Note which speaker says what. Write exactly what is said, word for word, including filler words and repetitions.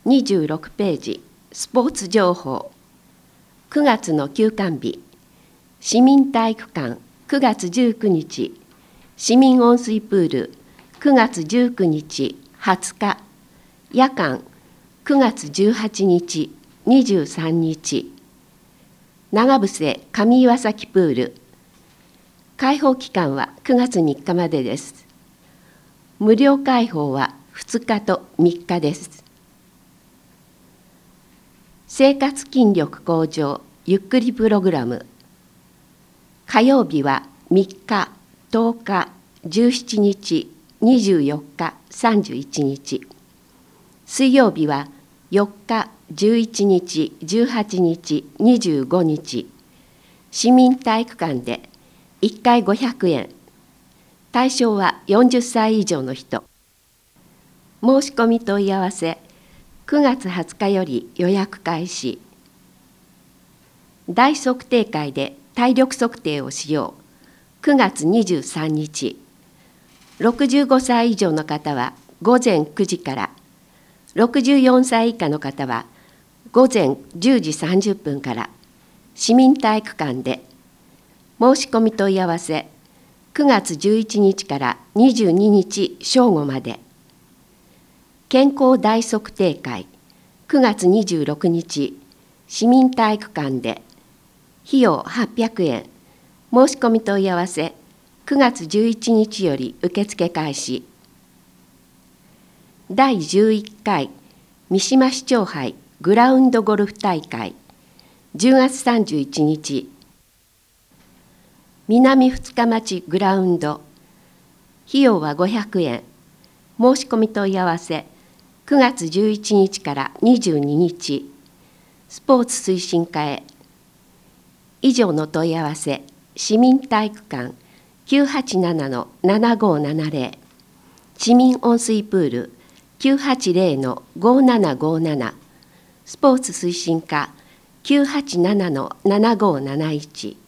Speaker 1: にじゅうろくページスポーツ情報。くがつの休館日、市民体育館くがつじゅうくにち、市民温水プールくがつじゅうくにちはつか、夜間くがつじゅうはちにちにじゅうさんにち、長伏上岩崎プール。開放期間はくがつみっかまでです。無料開放はふつかとみっかです。生活筋力向上ゆっくりプログラム。火曜日はみっか、とおか、じゅうしちにち、にじゅうよっか、さんじゅういちにち。水曜日はよっか、じゅういちにち、じゅうはちにち、にじゅうごにち。市民体育館でいっかいごひゃくえん。対象はよんじゅっさい以上の人。申し込み問い合わせくがつはつかより予約開始。大測定会で体力測定をしよう。くがつにじゅうさんにち。ろくじゅうごさい以上の方はごぜんくじから、ろくじゅうよんさい以下の方はごぜんじゅうじさんじゅっぷんから市民体育館で。申し込み問い合わせくがつじゅういちにちからにじゅうににち正午まで。健康大測定会くがつにじゅうろくにち市民体育館で。費用はっぴゃくえん。申し込み問い合わせくがつじゅういちにちより受付開始。だいじゅういっかい三島市長杯グラウンドゴルフ大会じゅうがつさんじゅういちにち。南二日町グラウンド。費用はごひゃくえん。申し込み問い合わせくがつじゅういちにちからにじゅうににち。スポーツ推進課へ。以上の問い合わせ市民体育館 きゅうはちななのななごーななぜろ、市民温水プール きゅうはちぜろのごーななごーなな、スポーツ推進課 きゅうはちななのななごーなないち。